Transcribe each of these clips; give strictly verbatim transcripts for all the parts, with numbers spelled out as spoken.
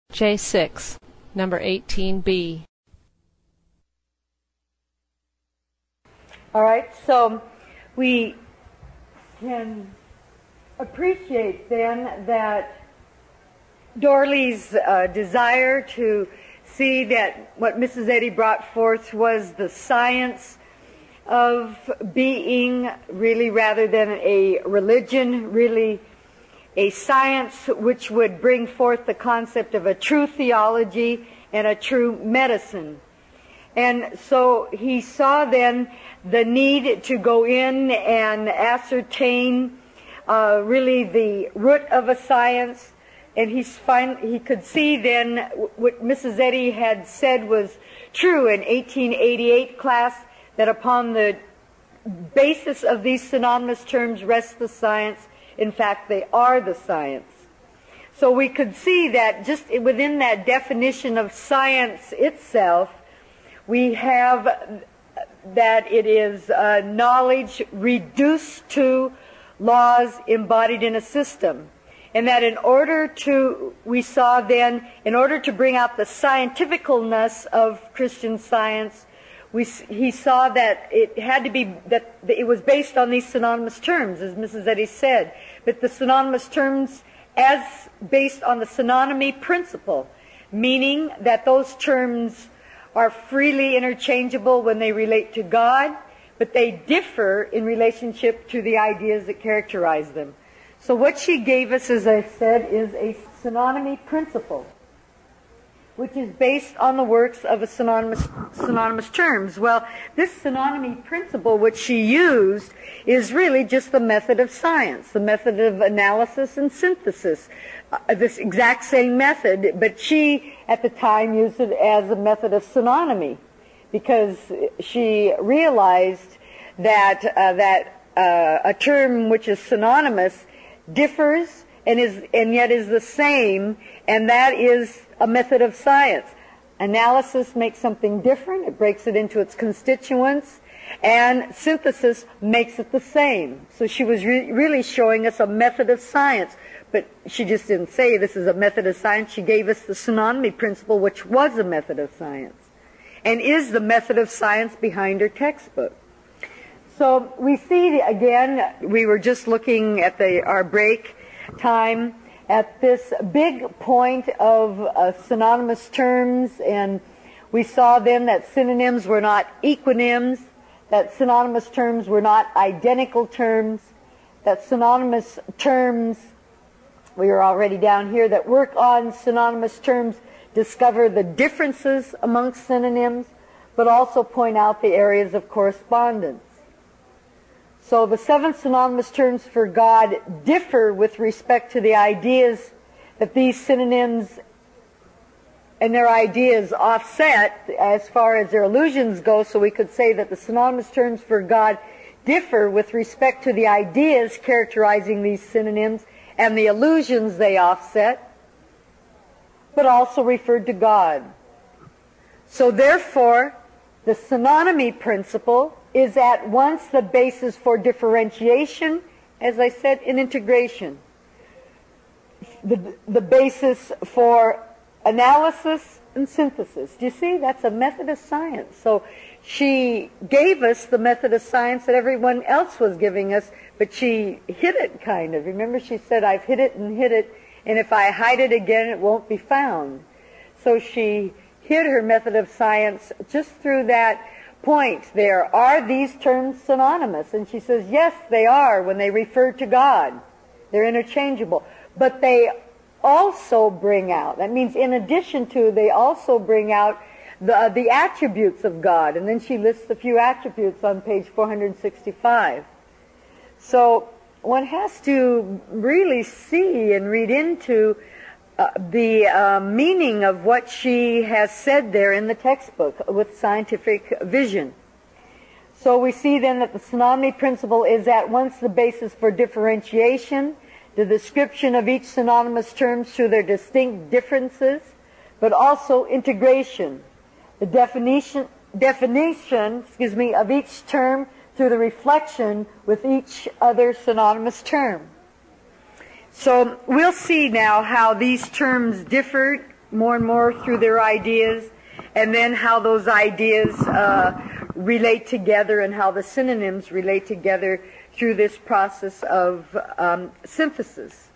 J six, number eighteen B. All right, so we can appreciate then that Dorley's uh, desire to see that what Missus Eddy brought forth was the science of being, really, rather than a religion, really a science which would bring forth the concept of a true theology and a true medicine. And so he saw then the need to go in and ascertain uh, really the root of a science. And he's find, he could see then what Missus Eddy had said was true in eighteen eighty-eight class, that upon the basis of these synonymous terms rests the science. In fact, they are the science. So we could see that just within that definition of science itself, we have that it is uh, knowledge reduced to laws embodied in a system. And that in order to, we saw then, in order to bring out the scientificalness of Christian science, we, he saw that it had to be, that it was based on these synonymous terms, as Missus Eddy said. But the synonymous terms as based on the synonymy principle, meaning that those terms are freely interchangeable when they relate to God, but they differ in relationship to the ideas that characterize them. So what she gave us, as I said, is a synonymy principle, which is based on the works of a synonymous, synonymous terms. Well, this synonymy principle, which she used, is really just the method of science, the method of analysis and synthesis, uh, this exact same method, but she, at the time, used it as a method of synonymy, because she realized that, uh, that uh, a term which is synonymous differs and is and yet is the same, and that is a method of science. Analysis makes something different, it breaks it into its constituents, and synthesis makes it the same. So she was re- really showing us a method of science, but she just didn't say this is a method of science. She gave us the synonymy principle, which was a method of science, and is the method of science behind her textbook. So we see, again, we were just looking at the our break time at this big point of uh, synonymous terms, and we saw then that synonyms were not equonyms, that synonymous terms were not identical terms, that synonymous terms, we are already down here, that work on synonymous terms discover the differences amongst synonyms, but also point out the areas of correspondence. So the seven synonymous terms for God differ with respect to the ideas that these synonyms and their ideas offset as far as their allusions go. So we could say that the synonymous terms for God differ with respect to the ideas characterizing these synonyms and the allusions they offset, but also referred to God. So therefore, the synonymy principle is at once the basis for differentiation, as I said, and integration. The, the basis for analysis and synthesis. Do you see? That's a method of science. So she gave us the method of science that everyone else was giving us, but she hid it kind of. Remember, she said, I've hid it and hid it, and if I hide it again, it won't be found. So she hid her method of science just through that point there. Are these terms synonymous? And she says, yes, they are when they refer to God. They're interchangeable. But they also bring out, that means in addition to, they also bring out the, uh, the attributes of God. And then she lists a few attributes on page four hundred sixty-five. So one has to really see and read into Uh, the uh, meaning of what she has said there in the textbook with scientific vision. So we see then that the synonymy principle is at once the basis for differentiation, the description of each synonymous term through their distinct differences, but also integration, the definition, definition, excuse me, of each term through the reflection with each other synonymous term. So we'll see now how these terms differ more and more through their ideas, and then how those ideas uh, relate together and how the synonyms relate together through this process of um, synthesis.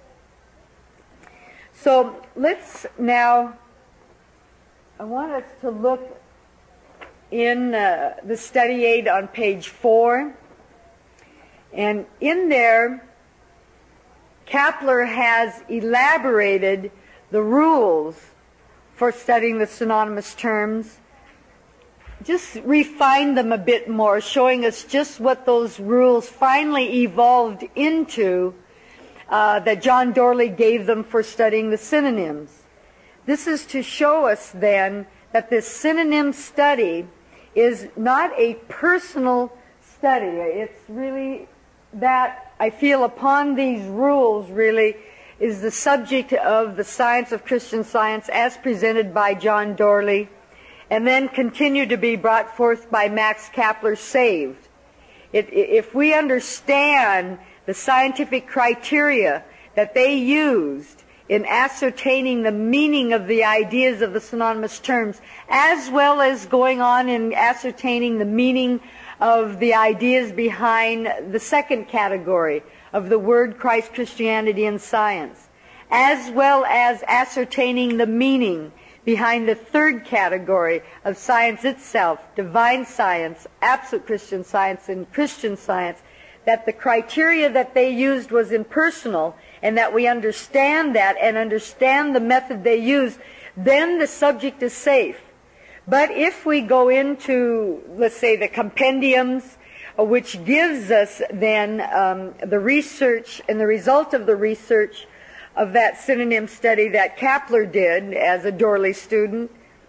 So let's now, I want us to look in uh, the study aid on page four. And in there, Kapler has elaborated the rules for studying the synonymous terms, just refined them a bit more, showing us just what those rules finally evolved into uh, that John Dorley gave them for studying the synonyms. This is to show us then that this synonym study is not a personal study. It's really that, I feel, upon these rules really is the subject of the science of Christian Science as presented by John Dorley, and then continue to be brought forth by Max Kapler saved. It, if we understand the scientific criteria that they used in ascertaining the meaning of the ideas of the synonymous terms, as well as going on in ascertaining the meaning of the ideas behind the second category of the word Christ, Christianity, and science, as well as ascertaining the meaning behind the third category of science itself, divine science, absolute Christian Science, and Christian Science, that the criteria that they used was impersonal, and that we understand that and understand the method they used, then the subject is safe. But if we go into, let's say, the compendiums, uh, which gives us then um, the research and the result of the research of that synonym study that Kapler did as a Dorley student,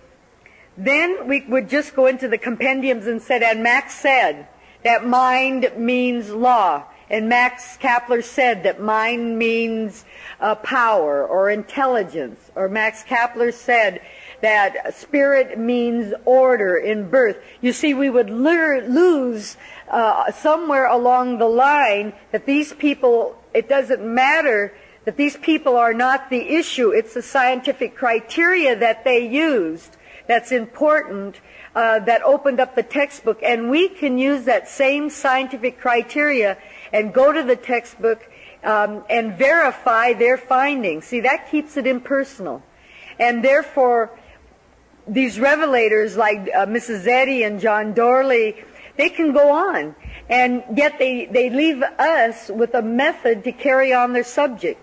then we would just go into the compendiums and said, and Max said that mind means law. And Max Kapler said that mind means uh, power or intelligence. Or Max Kapler said that spirit means order in birth. You see, we would lure, lose uh, somewhere along the line that these people, it doesn't matter that these people are not the issue. It's the scientific criteria that they used that's important, uh, that opened up the textbook. And we can use that same scientific criteria and go to the textbook um, and verify their findings. See, that keeps it impersonal. And therefore, these revelators like uh, Missus Eddy and John Dorley, they can go on. And yet they, they leave us with a method to carry on their subject.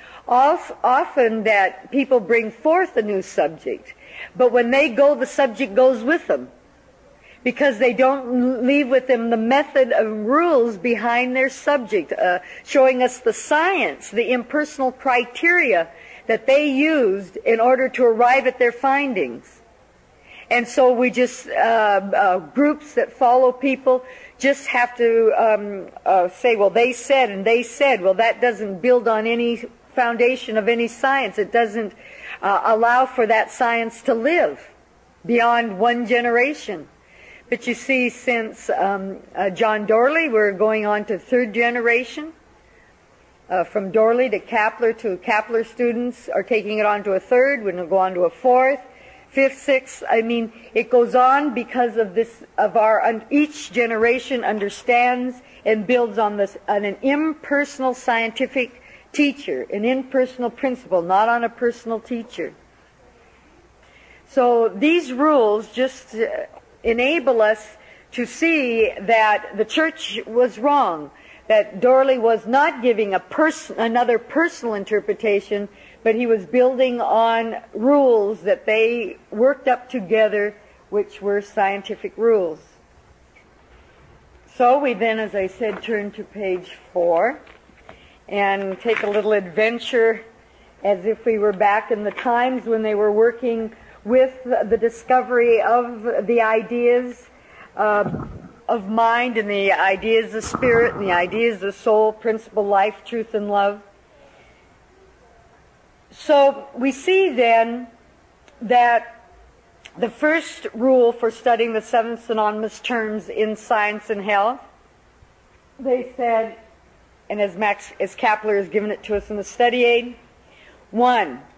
Often that people bring forth a new subject, but when they go, the subject goes with them, because they don't leave with them the method of rules behind their subject, uh, showing us the science, the impersonal criteria that they used in order to arrive at their findings. And so we just, uh, uh, groups that follow people just have to um, uh, say, well, they said and they said. Well, that doesn't build on any foundation of any science. It doesn't uh, allow for that science to live beyond one generation. But you see, since um, uh, John Dorley, we're going on to third generation. Uh, from Dorley to Kapler to Kapler students are taking it on to a third. We're going to go on to a fourth, fifth, sixth. I mean, it goes on because of this, of our, um, each generation understands and builds on this, on an impersonal scientific teacher, an impersonal principle, not on a personal teacher. So these rules just uh, enable us to see that the church was wrong, that Dorley was not giving a pers- another personal interpretation, but he was building on rules that they worked up together, which were scientific rules. So we then, as I said, turn to page four and take a little adventure as if we were back in the times when they were working with the discovery of the ideas uh, of mind and the ideas of spirit and the ideas of soul, principle, life, truth, and love. So we see then that the first rule for studying the seven synonymous terms in science and health, they said, and as Max, as Kapler has given it to us in the study aid, one,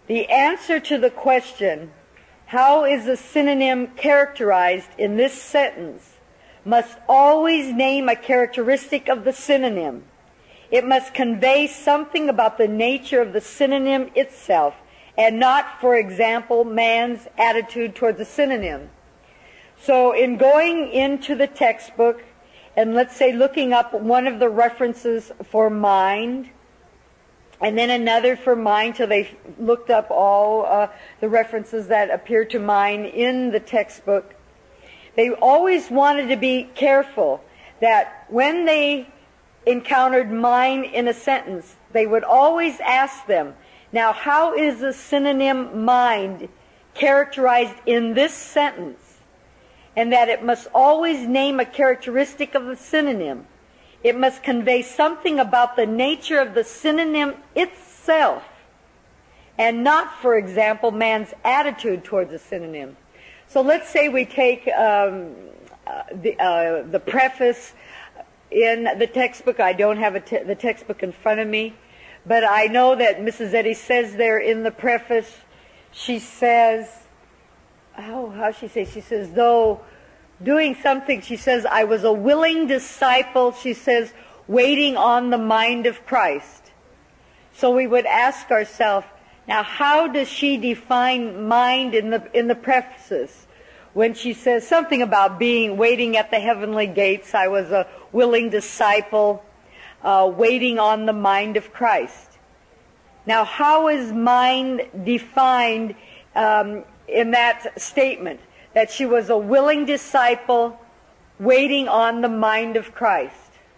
The answer to the question, how is a synonym characterized in this sentence, must always name a characteristic of the synonym. It must convey something about the nature of the synonym itself, and not, for example, man's attitude towards a synonym. So in going into the textbook, and let's say looking up one of the references for mind, and then another for mind, till they looked up all uh, the references that appear to mind in the textbook, they always wanted to be careful that when they encountered mind in a sentence, they would always ask them, now how is the synonym mind characterized in this sentence? And that it must always name a characteristic of the synonym. It must convey something about the nature of the synonym itself, and not, for example, man's attitude towards a synonym. So let's say we take um, uh, the, uh, the preface in the textbook. I don't have a te- the textbook in front of me, but I know that Missus Eddy says there in the preface, she says, oh, how she say? She says, though doing something, she says, I was a willing disciple, she says, waiting on the mind of Christ. So we would ask ourselves, now how does she define mind in the in the prefaces? When she says something about being, waiting at the heavenly gates, I was a willing disciple, uh, waiting on the mind of Christ. Now how is mind defined um, in that statement? That she was a willing disciple waiting on the mind of Christ.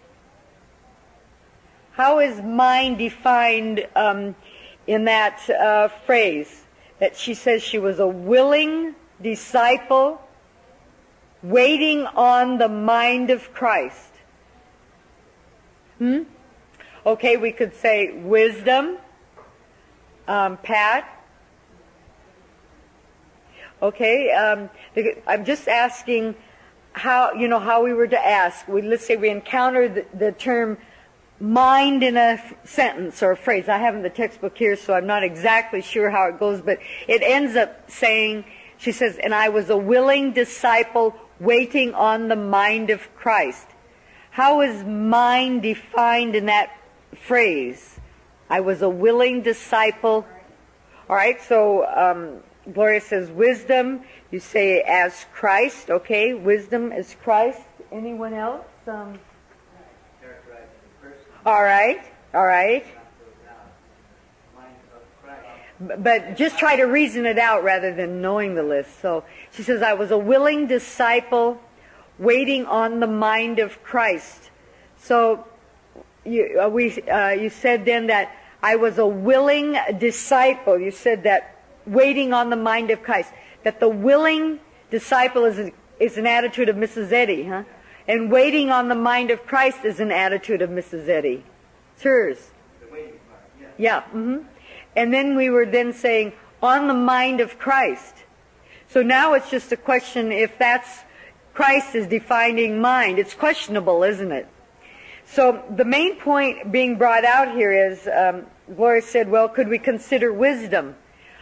How is mind defined um, in that uh, phrase? That she says she was a willing disciple waiting on the mind of Christ. Hmm? Okay, we could say wisdom. Um, Pat? Okay, um, I'm just asking how, you know, how we were to ask. We, let's say we encounter the, the term mind in a f- sentence or a phrase. I haven't the textbook here, so I'm not exactly sure how it goes, but it ends up saying, she says, and I was a willing disciple waiting on the mind of Christ. How is mind defined in that phrase? I was a willing disciple. All right, so um, Gloria says wisdom. You say as Christ. Okay, wisdom as Christ. Anyone else? Um, all right, all right. But just try to reason it out rather than knowing the list. So she says, I was a willing disciple waiting on the mind of Christ. So you, uh, we, uh, you said then that I was a willing disciple. You said that waiting on the mind of Christ. That the willing disciple is, a, is an attitude of Missus Eddy, huh? And waiting on the mind of Christ is an attitude of Missus Eddy. It's hers. The waiting part, yeah. Yeah, mm-hmm. And then we were then saying, on the mind of Christ. So now it's just a question if that's, Christ is defining mind. It's questionable, isn't it? So the main point being brought out here is, um, Gloria said, well, could we consider wisdom?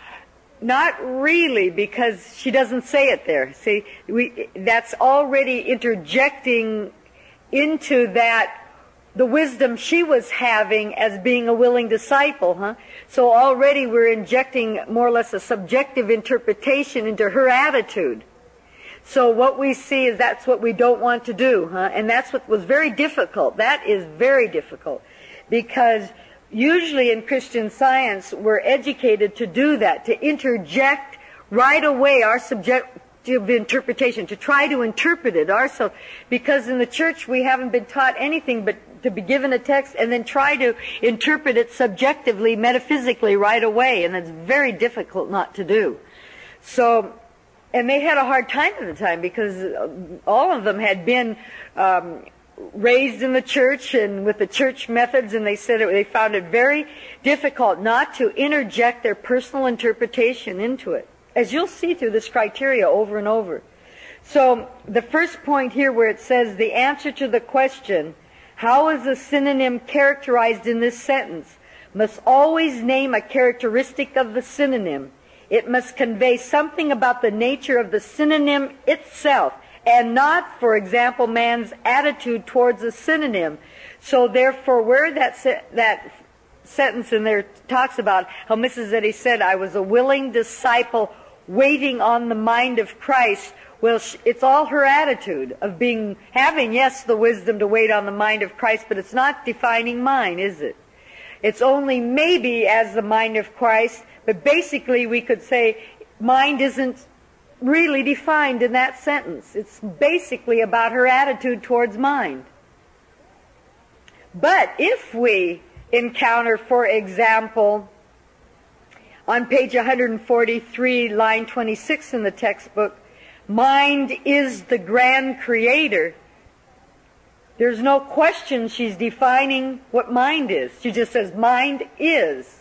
Not really, because she doesn't say it there. See, we, that's already interjecting into that the wisdom she was having as being a willing disciple, huh? So already we're injecting more or less a subjective interpretation into her attitude. So what we see is that's what we don't want to do, huh? And that's what was very difficult. That is very difficult. Because usually in Christian Science, we're educated to do that, to interject right away our subjective interpretation, to try to interpret it ourselves. Because in the church, we haven't been taught anything but to be given a text and then try to interpret it subjectively, metaphysically right away. And it's very difficult not to do. So, and they had a hard time at the time because all of them had been um, raised in the church and with the church methods, and they said it, they found it very difficult not to interject their personal interpretation into it, as you'll see through this criteria over and over. So the first point here where it says the answer to the question, how is a synonym characterized in this sentence, must always name a characteristic of the synonym. It must convey something about the nature of the synonym itself, and not, for example, man's attitude towards a synonym. So therefore, where that se- that sentence in there talks about how Missus Eddy said, I was a willing disciple waiting on the mind of Christ. Well, it's all her attitude of being, having, yes, the wisdom to wait on the mind of Christ, but it's not defining mine, is it? It's only maybe as the mind of Christ, but basically we could say mind isn't really defined in that sentence. It's basically about her attitude towards mind. But if we encounter, for example, on page one forty-three, line twenty-six in the textbook, mind is the grand creator, there's no question she's defining what mind is. She just says mind is.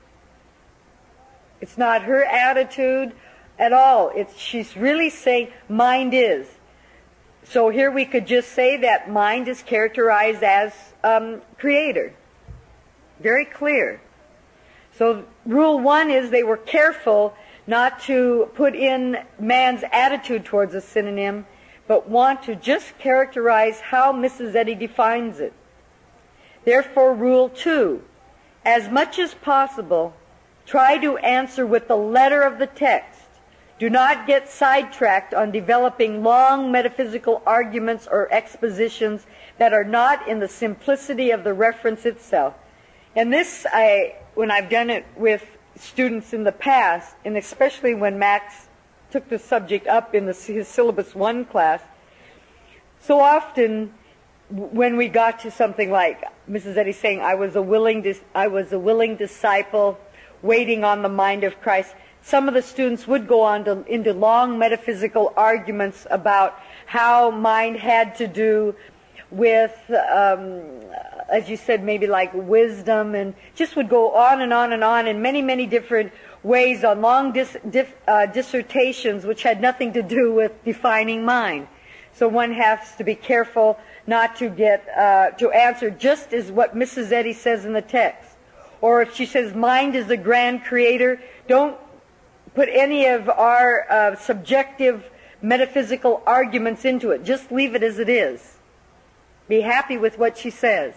It's not her attitude at all. It's, she's really saying mind is. So here we could just say that mind is characterized as um, creator. Very clear. So rule one is they were careful not to put in man's attitude towards a synonym, but want to just characterize how Missus Eddy defines it. Therefore, rule two, as much as possible, try to answer with the letter of the text. Do not get sidetracked on developing long metaphysical arguments or expositions that are not in the simplicity of the reference itself. And this, I, when I've done it with students in the past, and especially when Max took the subject up in the, his syllabus one class, so often when we got to something like Missus Eddy saying, I was a willing, dis- I was a willing disciple waiting on the mind of Christ, some of the students would go on to, into long metaphysical arguments about how mind had to do with, um, as you said, maybe like wisdom, and just would go on and on and on in many, many different ways on long dis, dif, uh, dissertations which had nothing to do with defining mind. So one has to be careful not to get uh, to answer just as what Missus Eddy says in the text. Or if she says mind is the grand creator, don't put any of our uh, subjective metaphysical arguments into it. Just leave it as it is. Be happy with what she says.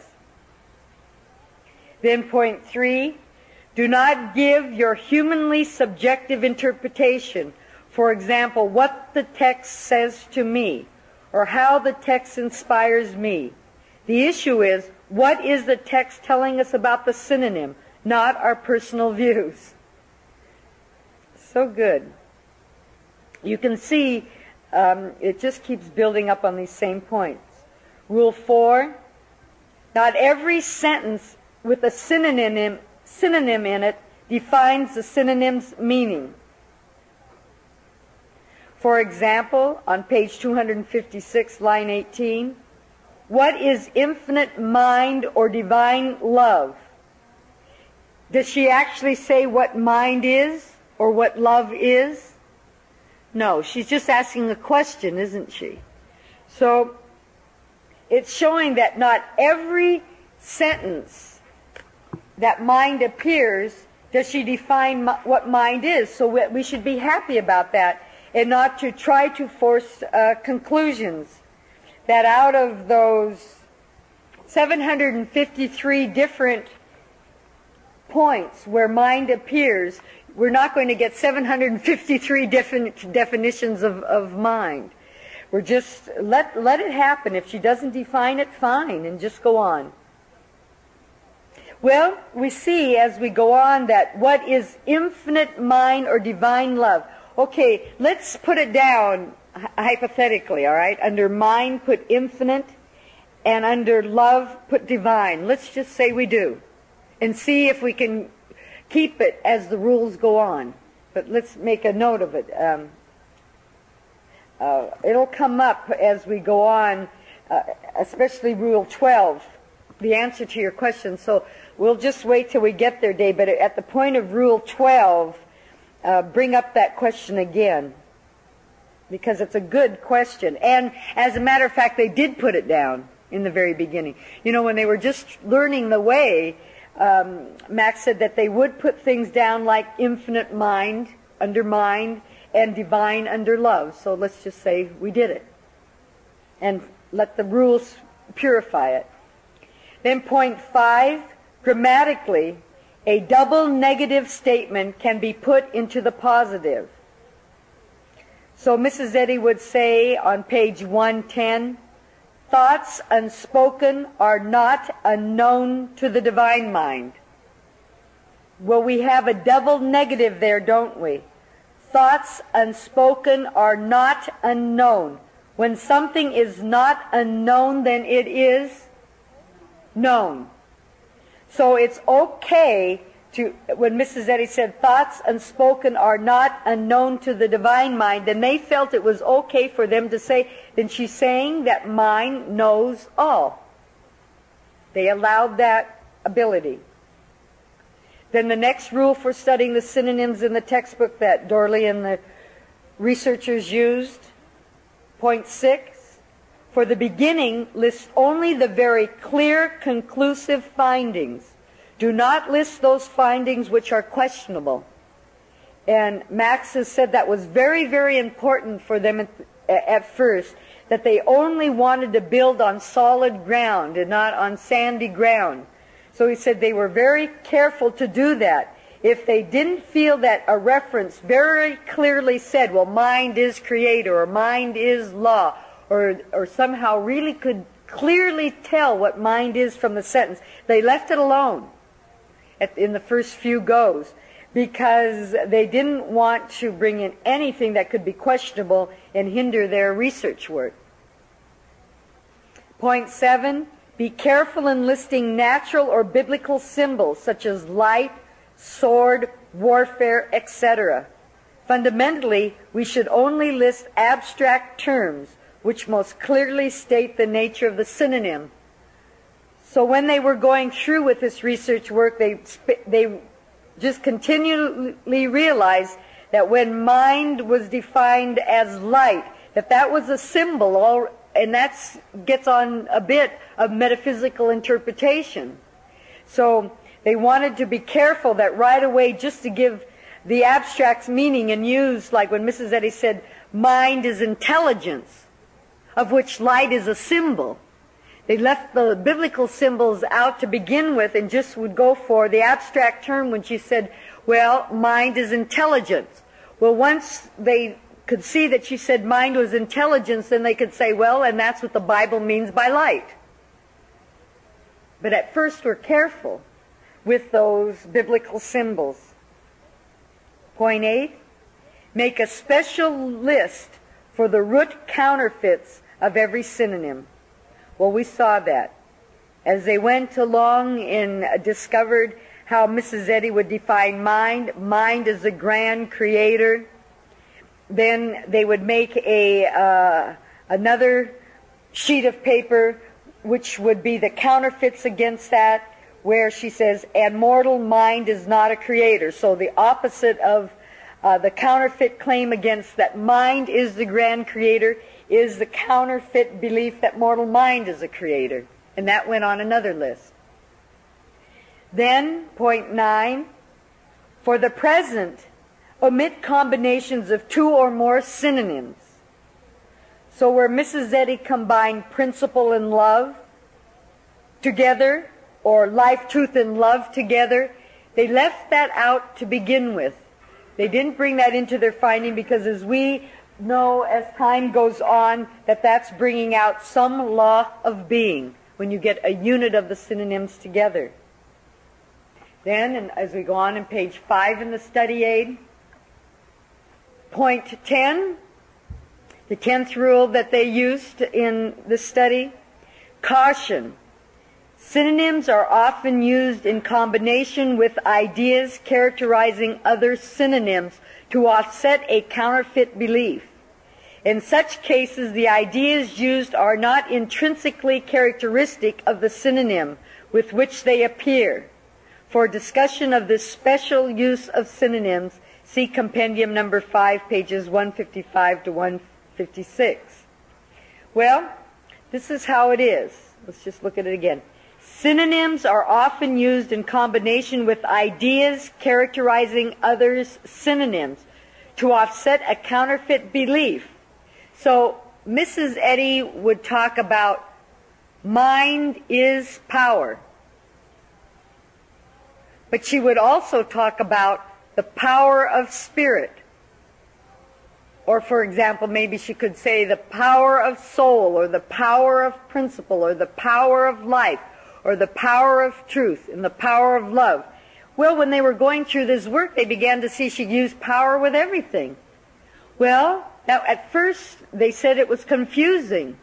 Then point three, do not give your humanly subjective interpretation. For example, what the text says to me, or how the text inspires me. The issue is, what is the text telling us about the synonym, not our personal views? So good. You can see um, it just keeps building up on these same points. Rule four, not every sentence with a synonym, synonym in it defines the synonym's meaning. For example, on page two fifty-six, line eighteen, what is infinite mind or divine love? Does she actually say what mind is or what love is? No, she's just asking a question, isn't she? So it's showing that not every sentence that mind appears does she define what mind is. So we should be happy about that and not to try to force uh, conclusions that out of those seven hundred fifty-three different points where mind appears, we're not going to get seven hundred fifty-three different definitions of, of mind. We're just, let, let it happen. If she doesn't define it, fine, and just go on. Well, we see as we go on that what is infinite mind or divine love? Okay, let's put it down hypothetically, all right? Under mind, put infinite, and under love, put divine. Let's just say we do, and see if we can keep it as the rules go on. But let's make a note of it. Um, uh, it'll come up as we go on, uh, especially Rule twelve, the answer to your question. So we'll just wait till we get there, Dave. But at the point of Rule twelve, uh, bring up that question again, because it's a good question. And as a matter of fact, they did put it down in the very beginning. You know, when they were just learning the way, um, Max said that they would put things down like infinite mind under mind and divine under love. So let's just say we did it. And let the rules purify it. Then point five, grammatically, a double negative statement can be put into the positive. So Missus Eddy would say on page one ten, thoughts unspoken are not unknown to the divine mind. Well, we have a double negative there, don't we? Thoughts unspoken are not unknown. When something is not unknown, then it is known. So it's okay to, when Missus Eddy said thoughts unspoken are not unknown to the divine mind, then they felt it was okay for them to say, then she's saying that mind knows all. They allowed that ability. Then the next rule for studying the synonyms in the textbook that Dorley and the researchers used, point six, for the beginning, list only the very clear, conclusive findings. Do not list those findings which are questionable. And Max has said that was very, very important for them at, at first, that they only wanted to build on solid ground and not on sandy ground. So he said they were very careful to do that. If they didn't feel that a reference very clearly said, well, mind is creator, or mind is law, or, or somehow really could clearly tell what mind is from the sentence, they left it alone at, in the first few goes, because they didn't want to bring in anything that could be questionable and hinder their research work. Point seven, be careful in listing natural or biblical symbols such as light, sword, warfare, et cetera. Fundamentally, we should only list abstract terms which most clearly state the nature of the synonym. So when they were going through with this research work, they they just continually realized that when mind was defined as light, that that was a symbol, all, and that gets on a bit of metaphysical interpretation. So they wanted to be careful that right away, just to give the abstracts meaning and use, like when Missus Eddy said, mind is intelligence, of which light is a symbol. They left the biblical symbols out to begin with and just would go for the abstract term when she said, well, mind is intelligence. Well, once they could see that she said mind was intelligence, then they could say, well, and that's what the Bible means by light. But at first we're careful with those biblical symbols. Point eight, make a special list for the root counterfeits of every synonym. Well, we saw that. As they went along and discovered how Missus Eddy would define mind, mind as the grand creator, then they would make a uh, another sheet of paper which would be the counterfeits against that, where she says, and mortal mind is not a creator. So the opposite of uh, the counterfeit claim against that mind is the grand creator is the counterfeit belief that mortal mind is a creator. And that went on another list. Then, point nine, for the present, omit combinations of two or more synonyms. So where Missus Eddy combined principle and love together, or life, truth, and love together, they left that out to begin with. They didn't bring that into their finding because, as we know, as time goes on, that that's bringing out some law of being when you get a unit of the synonyms together. Then, and as we go on in page five in the study aid, point ten, the tenth rule that they used in the study, caution. Synonyms are often used in combination with ideas characterizing other synonyms to offset a counterfeit belief. In such cases, the ideas used are not intrinsically characteristic of the synonym with which they appear. For discussion of this special use of synonyms, see compendium number five, pages one fifty-five to one fifty-six. Well, this is how it is. Let's just look at it again. Synonyms are often used in combination with ideas characterizing others' synonyms to offset a counterfeit belief. So Missus Eddy would talk about mind is power. But she would also talk about the power of spirit. Or, for example, maybe she could say the power of soul, or the power of principle, or the power of life, or the power of truth, and the power of love. Well, when they were going through this work, they began to see she used power with everything. Well, now at first they said it was confusing.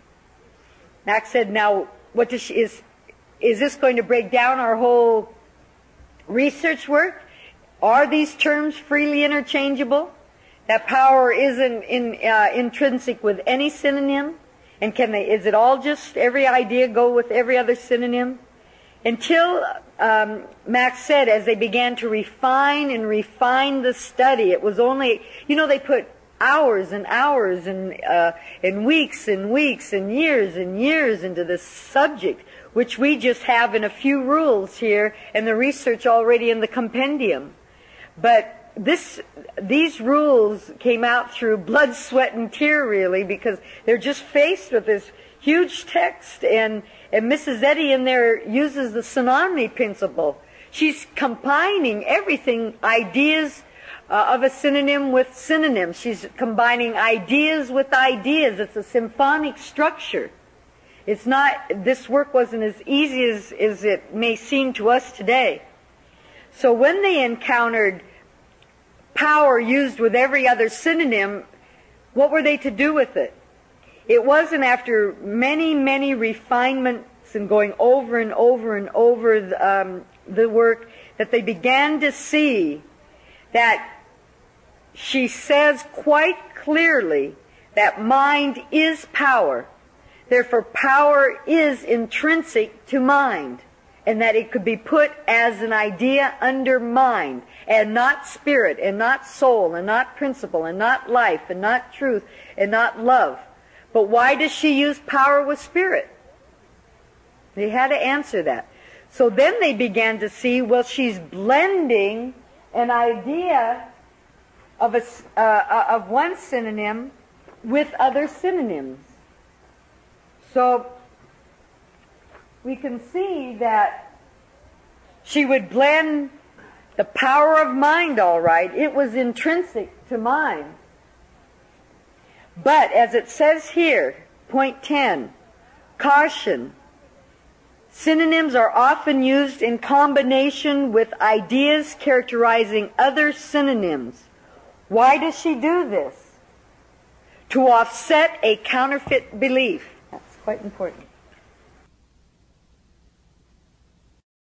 Max said, now, what does she, is, is this going to break down our whole research work? Are these terms freely interchangeable? That power isn't in, uh, intrinsic with any synonym? And can they, is it all just every idea go with every other synonym? Until um, Max said, as they began to refine and refine the study, it was only, you know, they put hours and hours and, uh, and weeks and weeks and years and years into this subject, which we just have in a few rules here and the research already in the compendium. But this, these rules came out through blood, sweat, and tear, really, because they're just faced with this huge text, and, and Missus Eddy in there uses the synonymy principle. She's combining everything, ideas uh, of a synonym with synonyms. She's combining ideas with ideas. It's a symphonic structure. It's not, this work wasn't as easy as, as it may seem to us today. So when they encountered power used with every other synonym, what were they to do with it? It wasn't after many, many refinements and going over and over and over the, um, the work that they began to see that she says quite clearly that mind is power. Therefore, power is intrinsic to mind, and that it could be put as an idea under mind, and not spirit, and not soul, and not principle, and not life, and not truth, and not love. But why does she use power with spirit? They had to answer that. So then they began to see, well, she's blending an idea of, a, uh, of one synonym with other synonyms. So we can see that she would blend the power of mind, all right. It was intrinsic to mind. But as it says here, point ten, caution. Synonyms are often used in combination with ideas characterizing other synonyms. Why does she do this? To offset a counterfeit belief. That's quite important.